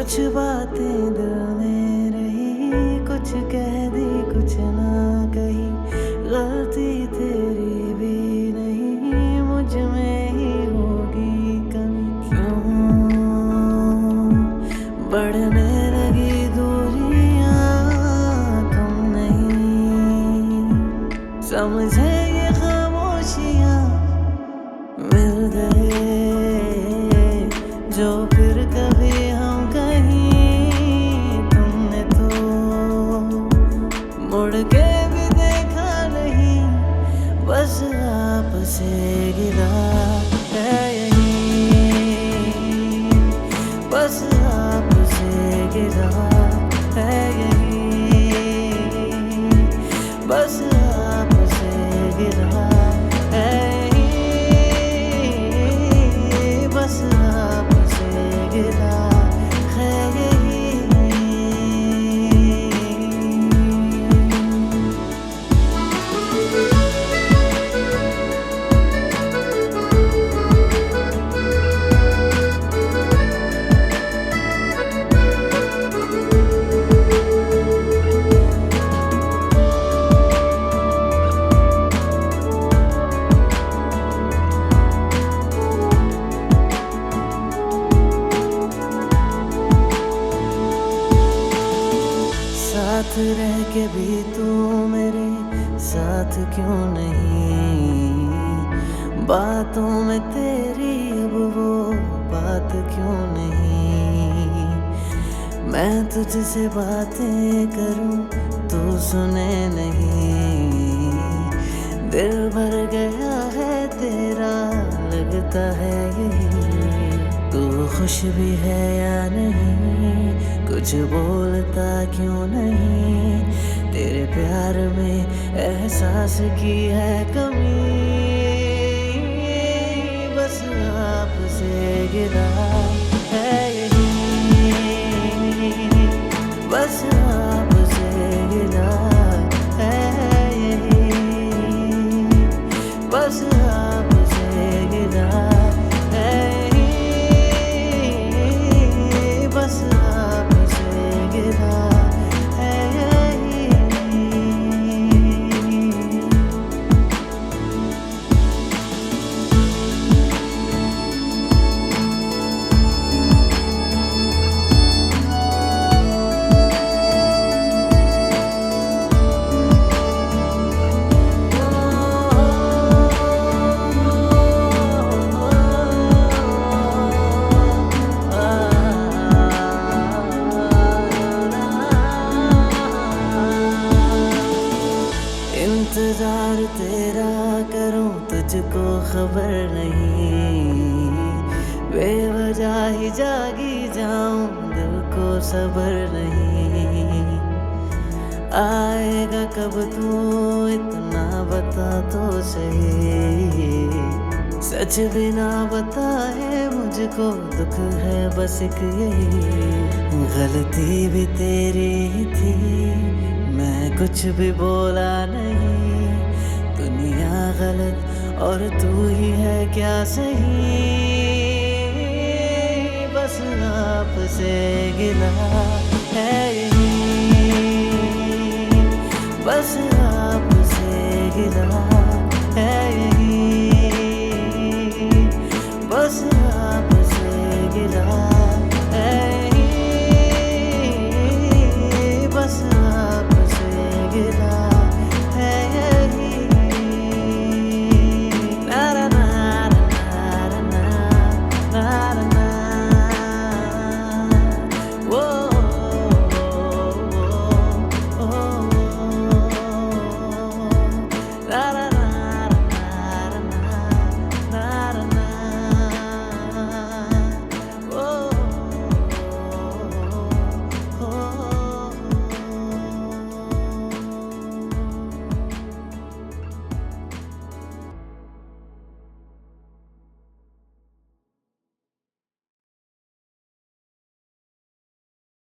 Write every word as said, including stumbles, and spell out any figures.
कुछ बातें दिल में रही, कुछ कह दी कुछ ना कही। गलती तेरी भी नहीं, मुझ में ही होगी कमी। क्यों बढ़ने लगी दूरियां, तुम नहीं समझे ये खामोशियां। मिल गए जो फिर कभी हम कहीं, तुमने तो मुड़ के भी देखा नहीं। बस आपसे गिला है यही, बस आपसे गिला है यही, बस आपसे गिला है यही, बस आपसे गिला है यही। साथ रह के भी तू मेरे साथ क्यों नहीं? बातों में तेरी अब वो बात क्यों नहीं? मैं तुझसे बातें करूं तू सुने नहीं। दिल भर गया है तेरा, लगता है यही। तू खुश भी है या नहीं, कुछ बोलता क्यों नहीं? तेरे प्यार में एहसास की है कमी। बस आपसे गिला है यही, बस आपसे गिला है यही, बस आपसे गिला है यही, बस आपसे गिला है यही। इंतजार तेरा करूं तुझको खबर नहीं, बेवजह ही जागी जाऊं दिल को सबर नहीं। आएगा कब तू इतना बता तो सही, सच बिना बताए मुझको दुख है बस एक यही। गलती भी तेरी ही थी, मैं कुछ भी बोला नहीं। दुनिया गलत और तू ही है क्या सही? बस आपसे गिला है